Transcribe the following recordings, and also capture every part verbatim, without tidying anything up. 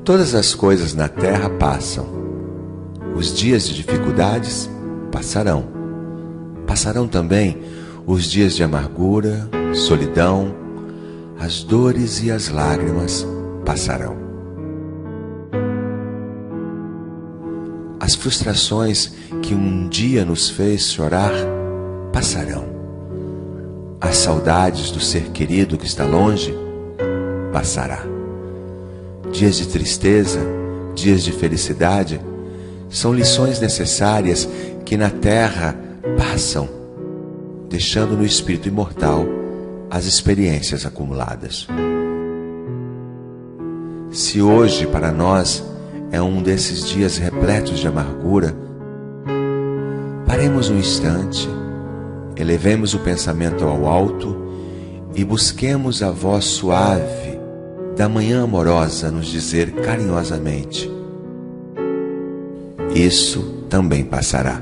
Todas as coisas na terra passam. Os dias de dificuldades passarão. Passarão também os dias de amargura, solidão, as dores e as lágrimas passarão. As frustrações que um dia nos fez chorar passarão. As saudades do ser querido que está longe passará. Dias de tristeza, dias de felicidade, são lições necessárias que na terra passam, deixando no espírito imortal as experiências acumuladas. Se hoje para nós é um desses dias repletos de amargura, paremos um instante, elevemos o pensamento ao alto e busquemos a voz suave da manhã amorosa nos dizer carinhosamente: isso também passará.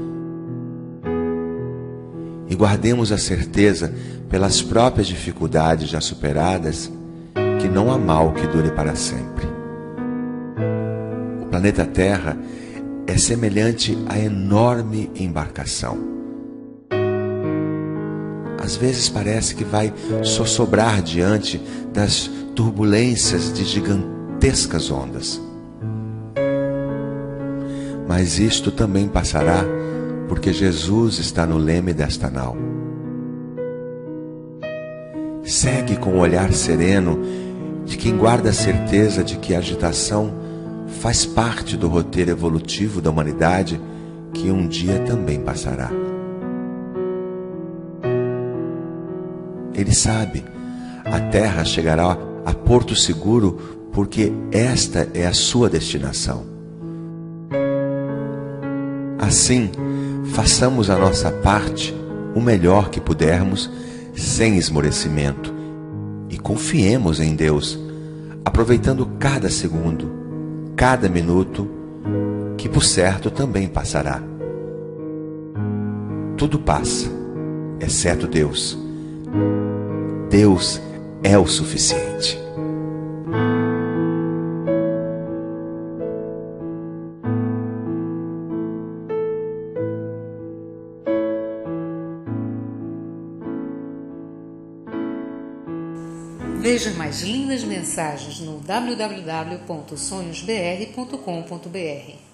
E guardemos a certeza, pelas próprias dificuldades já superadas, que não há mal que dure para sempre. O planeta Terra é semelhante à enorme embarcação. Às vezes parece que vai sossobrar diante das turbulências de gigantescas ondas. Mas isto também passará, porque Jesus está no leme desta nau. Segue com o olhar sereno de quem guarda a certeza de que a agitação faz parte do roteiro evolutivo da humanidade, que um dia também passará. Ele sabe, a Terra chegará a porto seguro porque esta é a sua destinação. Assim, façamos a nossa parte o melhor que pudermos, sem esmorecimento, e confiemos em Deus, aproveitando cada segundo, cada minuto, que por certo também passará. Tudo passa, exceto Deus. Deus é o suficiente. Veja mais lindas mensagens no w w w ponto sonhos b r ponto com ponto b r.